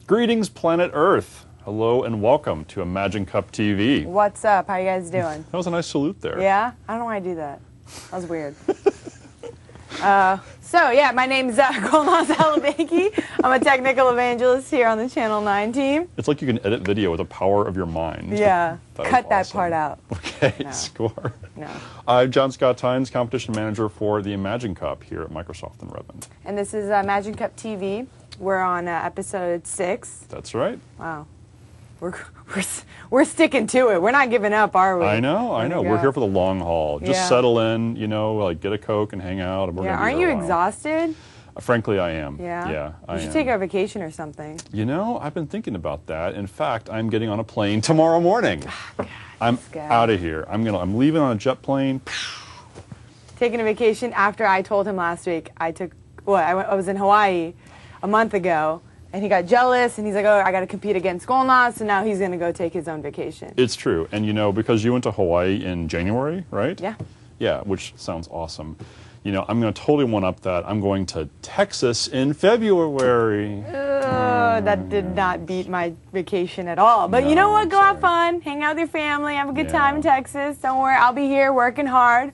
Greetings, planet Earth. Hello and welcome to Imagine Cup TV. What's up? How you guys doing? That was a nice salute there. Yeah? I don't know why I do that. That was weird. My name's Golnaz Alabeki. I'm a technical evangelist here on the Channel 9 team. It's like you can edit video with the power of your mind. Yeah. Cut that awesome. part out. Okay, No. score. No. I'm John Scott Tynes, competition manager for the Imagine Cup here at Microsoft in Redmond. And this is Imagine Cup TV. We're on episode 6. That's right. Wow. We're sticking to it. We're not giving up, are we? I know. We're here for the long haul. Just Yeah. settle in, like get a Coke and hang out. And we're gonna be Aren't here you a while. exhausted? Frankly, I am. Yeah? Yeah, I You should am. take a vacation or something. I've been thinking about that. In fact, I'm getting on a plane tomorrow morning. I'm guy. out of here. I'm leaving on a jet plane. Taking a vacation after I told him last week I was in Hawaii a month ago, and he got jealous, and he's like, oh, I got to compete against Golnaz, so now he's going to go take his own vacation. It's true. And because you went to Hawaii in January, right? Yeah. Yeah, which sounds awesome. I'm going to totally one-up that. I'm going to Texas in February. That did not beat my vacation at all. But you know what? Go have fun, hang out with your family, have a good time in Texas. Don't worry, I'll be here working hard.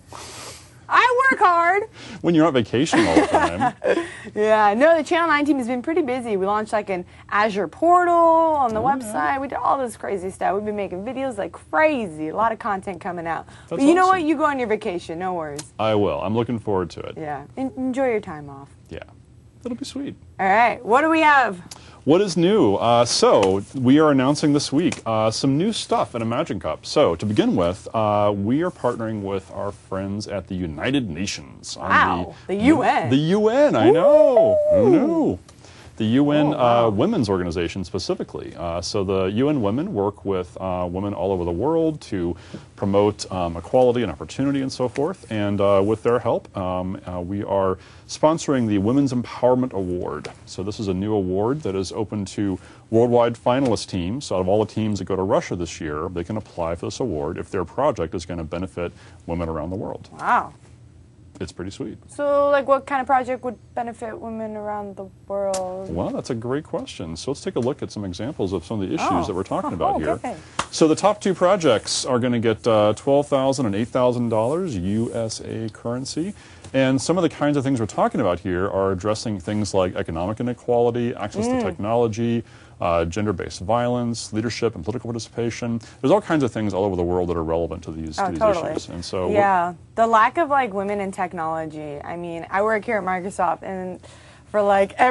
I work hard. When you're on vacation all the time. Yeah, no, the Channel 9 team has been pretty busy. We launched like an Azure portal on the website. Yeah. We did all this crazy stuff. We've been making videos like crazy. A lot of content coming out. That's But you know what? awesome. You go on your vacation. No worries. I will. I'm looking forward to it. Yeah. Enjoy your time off. Yeah. It'll be sweet. All right. What do we have? What is new? So we are announcing this week some new stuff in Imagine Cup. So to begin with, we are partnering with our friends at the United Nations. Wow, the UN. The UN, I know. Who knew? The UN wow. Women's Organization specifically. So the UN Women work with women all over the world to promote equality and opportunity and so forth. And with their help, we are sponsoring the Women's Empowerment Award. So this is a new award that is open to worldwide finalist teams. So out of all the teams that go to Russia this year, they can apply for this award if their project is going to benefit women around the world. Wow. It's pretty sweet. So, what kind of project would benefit women around the world? Well, that's a great question. So let's take a look at some examples of some of the issues that we're talking about here. Okay. So the top two projects are going to get $12,000 and $8,000 USA currency. And some of the kinds of things we're talking about here are addressing things like economic inequality, access to technology, gender-based violence, leadership and political participation. There's all kinds of things all over the world that are relevant to these Totally. issues. And so yeah, the lack of women in technology. I mean, I work here at Microsoft, and for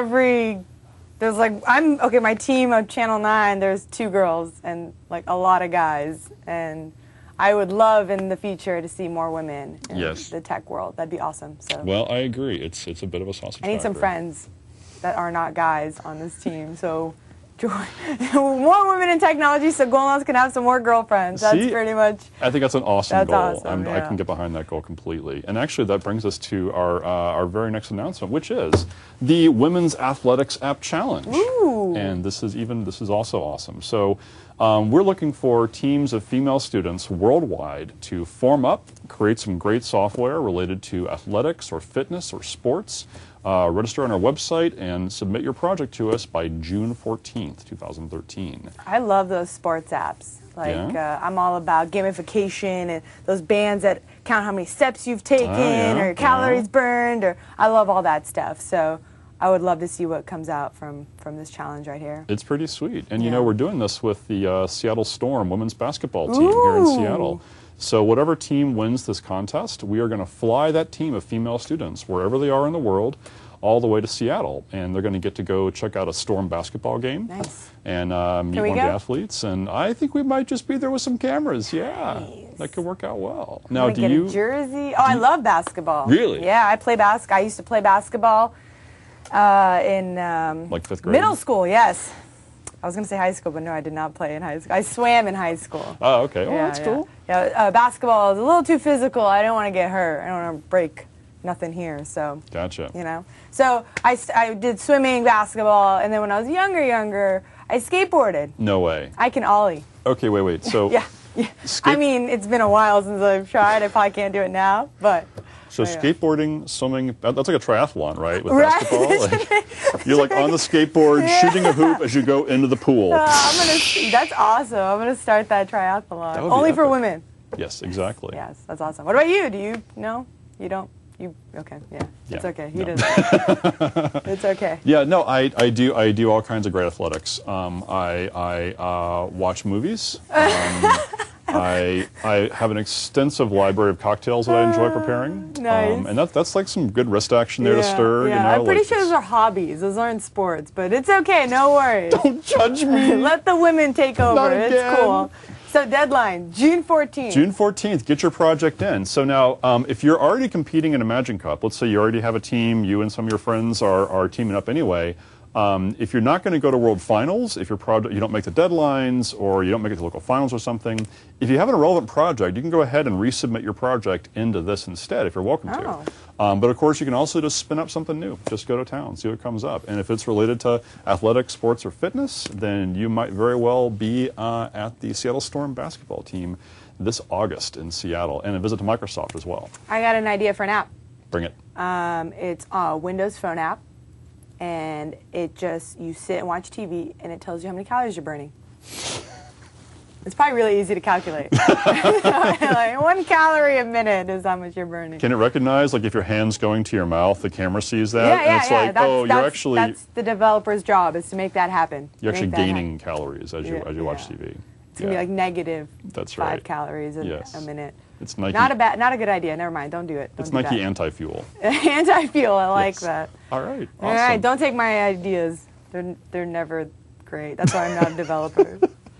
my team of Channel 9, there's 2 girls and a lot of guys, and I would love in the future to see more women in the tech world. That'd be awesome. So. Well, I agree. It's a bit of a sausage I need some factory. friends that are not guys on this team, so more women in technology so Golnaz can have some more girlfriends. That's pretty much... I think that's an awesome goal. Awesome, I can get behind that goal completely. And actually that brings us to our very next announcement, which is the Women's Athletics App Challenge. Ooh. And this is also awesome. So we're looking for teams of female students worldwide to form up, create some great software related to athletics or fitness or sports, register on our website, and submit your project to us by June 14th, 2013. I love those sports apps. I'm all about gamification and those bands that count how many steps you've taken or calories burned. I love all that stuff. So I would love to see what comes out from this challenge right here. It's pretty sweet. And we're doing this with the Seattle Storm women's basketball team here in Seattle. So whatever team wins this contest, we are going to fly that team of female students wherever they are in the world all the way to Seattle. And they're going to get to go check out a Storm basketball game. Nice. And meet one of the athletes. And I think we might just be there with some cameras. Yeah, nice. That could work out well. Now, do you get a jersey? Oh, I love basketball. Really? Yeah, I used to play basketball in like 5th grade? Middle school, yes. I was going to say high school, but no, I did not play in high school. I swam in high school. Oh, okay. Oh, that's cool. Yeah, basketball is a little too physical. I don't want to get hurt. I don't want to break nothing here, so. Gotcha. So I did swimming, basketball, and then when I was younger, I skateboarded. No way. I can ollie. Okay, wait. So Yeah. I mean, it's been a while since I've tried. I probably can't do it now, but So yeah. skateboarding, swimming, that's like a triathlon, right? With Right. basketball. Like, you're like on the skateboard, shooting a hoop as you go into the pool. That's awesome. I'm going to start that triathlon. That would be Only for epic. women. Yes, exactly. Yes, that's awesome. What about you? Do you know? You don't? You okay? Yeah, it's Yeah, okay. He no. doesn't. It's okay. Yeah, no, I do all kinds of great athletics. I watch movies. I have an extensive library of cocktails that I enjoy preparing. Nice. And that's like some good wrist action there to stir. Yeah. You know, I'm pretty like sure those are hobbies. Those aren't sports, but it's okay. No worries. Don't judge me. Let the women take over. Not It's again. cool. So deadline, June 14th. June 14th, get your project in. So now, if you're already competing in a Imagine Cup, let's say you already have a team, you and some of your friends are teaming up anyway. If you're not going to go to World Finals, if your project you don't make the deadlines or you don't make it to local finals or something, if you have an irrelevant project, you can go ahead and resubmit your project into this instead if you're welcome to. But of course, you can also just spin up something new. Just go to town, see what comes up. And if it's related to athletics, sports, or fitness, then you might very well be at the Seattle Storm basketball team this August in Seattle, and a visit to Microsoft as well. I got an idea for an app. Bring it. It's a Windows Phone app, and it just, you sit and watch TV, and it tells you how many calories you're burning. It's probably really easy to calculate. Like 1 calorie a minute is how much you're burning. Can it recognize, like, if your hand's going to your mouth, the camera sees that? Yeah, and it's like, oh, you're actually... That's the developer's job, is to make that happen. You're actually Make that gaining calories as you watch TV. It's going to be like negative That's 5 right. calories a Yes. minute. It's Nike. Not a good idea. Never mind. Don't do it. Don't It's do Nike that. anti-fuel. Anti-fuel. I like Yes. that. All right. Awesome. All right. Don't take my ideas. They're never great. That's why I'm not a developer.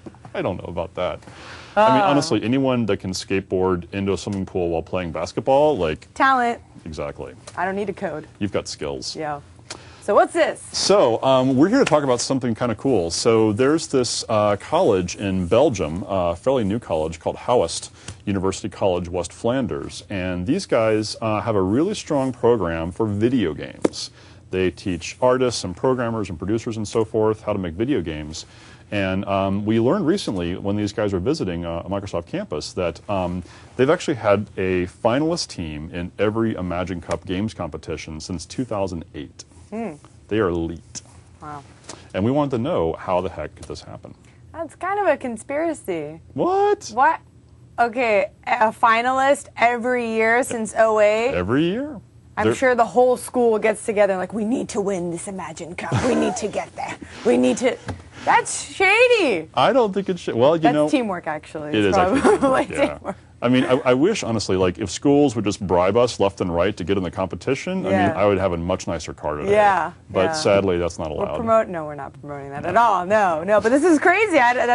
I don't know about that. I mean, honestly, anyone that can skateboard into a swimming pool while playing basketball, like... Talent. Exactly. I don't need to code. You've got skills. Yeah. So what's this? So we're here to talk about something kind of cool. So there's this college in Belgium, a fairly new college called Houwest University College West Flanders. And these guys have a really strong program for video games. They teach artists and programmers and producers and so forth how to make video games. And we learned recently when these guys were visiting a Microsoft campus that they've actually had a finalist team in every Imagine Cup games competition since 2008. They are elite. Wow. And we wanted to know how the heck did this happen. That's kind of a conspiracy. What? What? Okay, a finalist every year since 08? Every year? I'm sure the whole school gets together like, we need to win this Imagine Cup. We need to get there. We need to... That's shady. I don't think it's... Well, you know... That's teamwork, actually. It It's is actually probably teamwork, yeah. teamwork. I mean, I wish, honestly, like, if schools would just bribe us left and right to get in the competition, I mean, I would have a much nicer car today. Yeah. But sadly, that's not We're allowed. No, we're not promoting that at all. No. But this is crazy.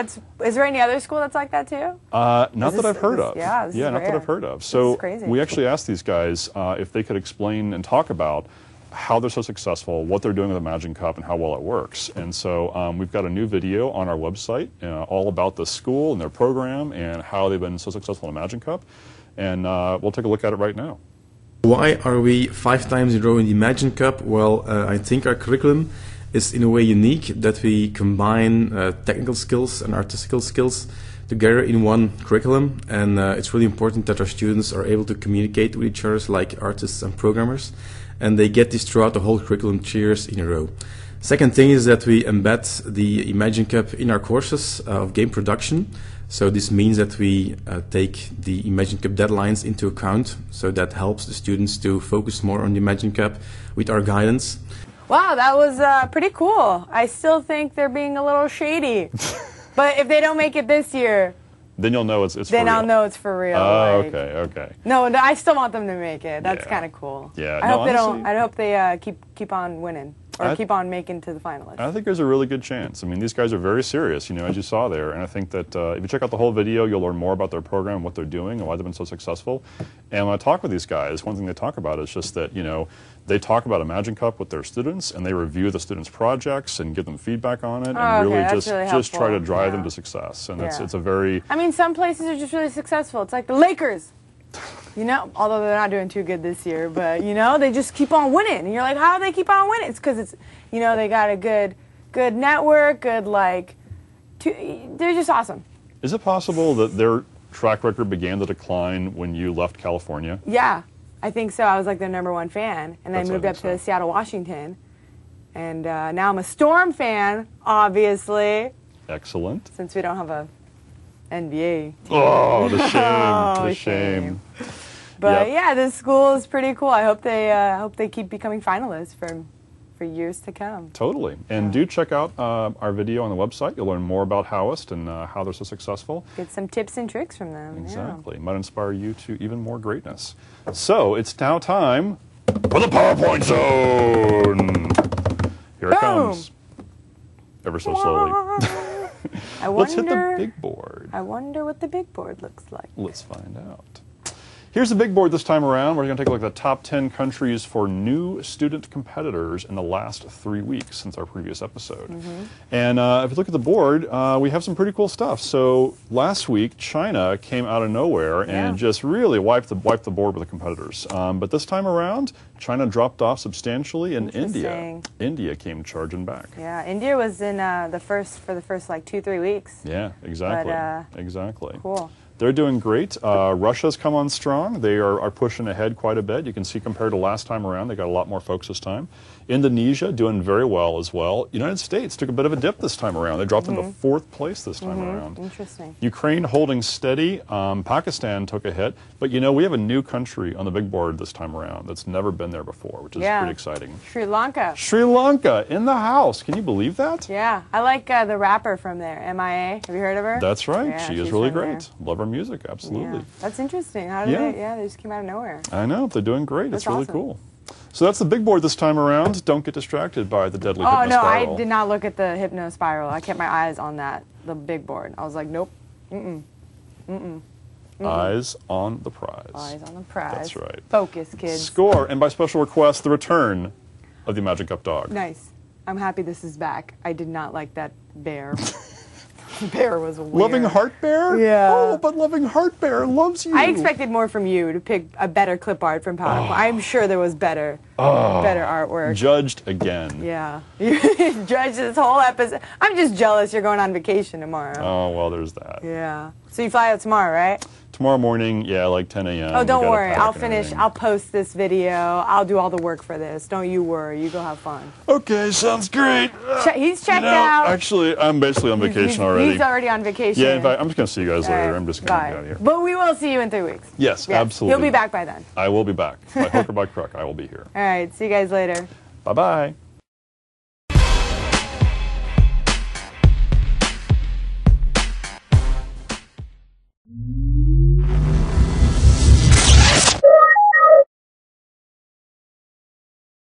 Is there any other school that's like that, too? Not that I've heard of. Yeah, this is not that rare. I've heard of. So is crazy. we actually asked these guys if they could explain and talk about how they're so successful, what they're doing with Imagine Cup, and how well it works. And so we've got a new video on our website all about the school and their program and how they've been so successful in Imagine Cup. And we'll take a look at it right now. Why are we 5 times in a row in the Imagine Cup? Well, I think our curriculum is in a way unique, that we combine technical skills and artistical skills together in one curriculum. And it's really important that our students are able to communicate with each other like artists and programmers. And they get this throughout the whole curriculum 3 years in a row. Second thing is that we embed the Imagine Cup in our courses of game production. So this means that we take the Imagine Cup deadlines into account. So that helps the students to focus more on the Imagine Cup with our guidance. Wow, that was pretty cool. I still think they're being a little shady. But if they don't make it this year... Then you'll know it's for real. Then I'll know it's for real. Oh, like, okay. No, I still want them to make it. That's Yeah. kind of cool. Yeah, I no, hope they honestly- don't. I hope they keep on winning or keep on making to the finalists. I think there's a really good chance. I mean, these guys are very serious, you know, as you saw there. And I think that if you check out the whole video, you'll learn more about their program, what they're doing, and why they've been so successful. And when I talk with these guys, one thing they talk about is just that, you know, they talk about Imagine Cup with their students, and they review the students' projects and give them feedback on it, and okay, really that's really just try to helpful. drive Yeah. them to success. And Yeah. it's a very... I mean, some places are just really successful. It's like the Lakers. You know, although they're not doing too good this year, but, you know, they just keep on winning. And you're like, how do they keep on winning? It's because it's, you know, they got a good network, they're just awesome. Is it possible that their track record began to decline when you left California? Yeah. I think so. I was like their #1 fan, and That's I moved what I up think to so. Seattle, Washington, and now I'm a Storm fan, obviously, Excellent. since we don't have a NBA. Oh, the shame. Oh, The shame. But Yep. yeah, this school is pretty cool. I hope they keep becoming finalists for years to come. Totally. And do check out our video on the website. You'll learn more about Howest and how they're so successful. Get some tips and tricks from them. Exactly. Might inspire you to even more greatness. So it's now time for the PowerPoint Zone. Here it Boom. comes. Ever so slowly. I Let's hit the wonder. big board. I wonder what the big board looks like. Let's find out. Here's the big board this time around. We're going to take a look at the top 10 countries for new student competitors in the last 3 weeks since our previous episode. And if you look at the board, we have some pretty cool stuff. So last week, China came out of nowhere and just really wiped the board with the competitors. But this time around, China dropped off substantially, and India came charging back. Yeah, India was in for the first like 2-3 weeks. Yeah, exactly. But, exactly. Cool. They're doing great. Russia's come on strong. They are pushing ahead quite a bit. You can see compared to last time around, they got a lot more folks this time. Indonesia doing very well as well. United States took a bit of a dip this time around. They dropped into 4th place this time around. Interesting. Ukraine holding steady. Pakistan took a hit. But you know, we have a new country on the big board this time around that's never been there before, which is pretty exciting. Sri Lanka. Sri Lanka in the house. Can you believe that? Yeah, I like the rapper from there, MIA. Have you heard of her? That's right. Yeah, she is she's really from great. there. Love her music, absolutely. Yeah. That's interesting. How did they? Yeah, they just came out of nowhere. I know, they're doing great. That's It's really awesome. cool. So that's the big board this time around. Don't get distracted by the deadly Oh hypno no, spiral. I did not look at the hypno spiral. I kept my eyes on the big board. I was like, nope. Eyes on the prize. Eyes on the prize. That's right. Focus, kids. Score, and by special request, the return of the Magic Cup dog. Nice. I'm happy this is back. I did not like that bear. Bear was weird. Loving Heart Bear? Yeah. Oh, but Loving Heart Bear loves you. I expected more from you to pick a better clip art from PowerPoint. I'm sure there was better artwork. Judged again. Yeah. You judged this whole episode. I'm just jealous you're going on vacation tomorrow. Oh, well, there's that. Yeah. So you fly out tomorrow, right? Tomorrow morning, yeah, like 10 a.m. Oh, we don't gotta worry. pack I'll and finish. everything. I'll post this video. I'll do all the work for this. Don't you worry. You go have fun. Okay, sounds great. He's checked You know, out. actually, I'm basically on vacation already. He's already on vacation. Yeah, in fact, I'm just going to see you guys All later. right, I'm just going to bye. get out of here. But we will see you in 3 weeks. Yes, absolutely. He'll be back by then. I will be back. By hook or by crook, I will be here. All right. See you guys later. Bye-bye.